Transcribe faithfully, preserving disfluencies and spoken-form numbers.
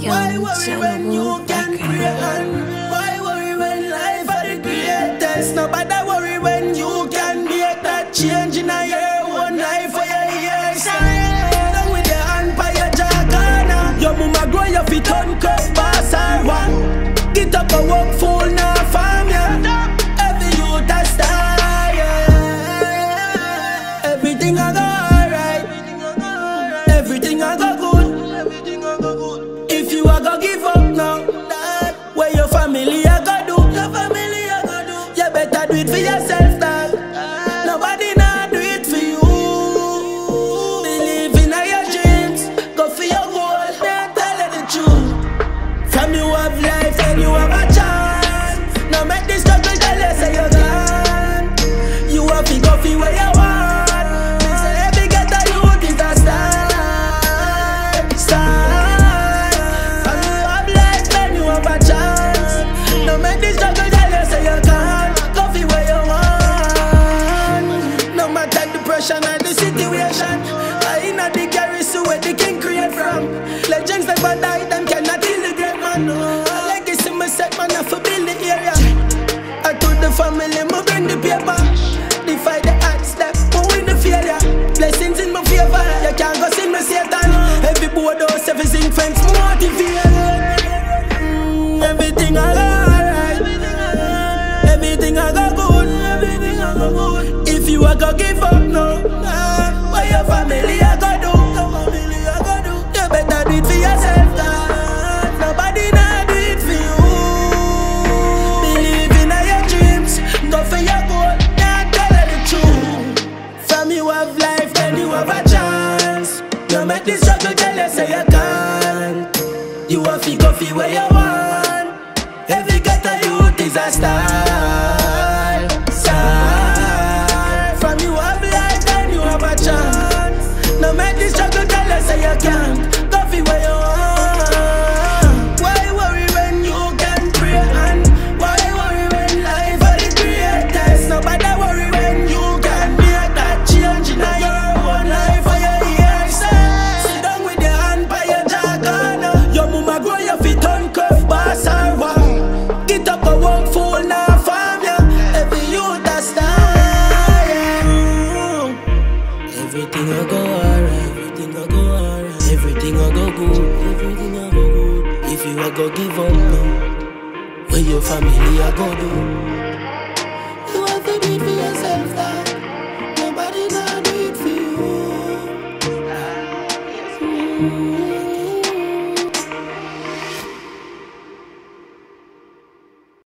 Why worry when you can pray? And why worry when life are the greatest? Nobody worry when you can make that change in a year. One life for your years. Down with your hand by your jaw. Your mama grow your feet on curve, boss or one. Get up and walk full now farm ya. Every youth a star, yeah. Everything I go alright. Everything I go good. If you a go give up now, where your family a go do? Your family a go do. You better do it for yourself, dog. Nobody nah do it for you. Believe in your dreams. Go for your goal. Then tell you the truth. From you have life and you have a chance. Now make this struggle tell you say you can. You have to go for where you want. They say every ghetto youth is a star. Star. From you have life and you have a chance. Now make this struggle tell you say you can. Go for where you want. No matter the pressure and the situation, I inna the garrison where the king create from. Legends never die, them cannot kill the great man. No. Legacy me set man up for build the area. I told the family me bring the paper. Defy the odds that me win the failure. Blessings in my favor, you can't go sin me Satan. Every board house, every zinc fence motivate. Mm, everything I go alright. Everything I go good. Everything I go good. If you a go give up now, nah, what your family a go do? Your family a go do. You better do it for yourself, dad. Nobody nah do it for you. Believe in your dreams. Go for your goal. Nah, tell you the truth. From you have life, then you have a chance. You make this struggle tell you say you can. You have to go for where you want. Every ghetto youth is a star. Star. From you have life, then you have a chance. No make this struggle tell you say you can. Go for where you want. Why worry when you can pray? And why worry when life are the greatest? Nobody worry when you can make that change in your own life for your years. Sit down with your hand by your jaw. Your mama grow your feet on curve, boss or one. Get up and walk full now farm ya. Every youth a star, yeah. Everything I go alright. Everything I go alright. Everything I go good. Everything I go good. If you a go give up now, where your family a go do?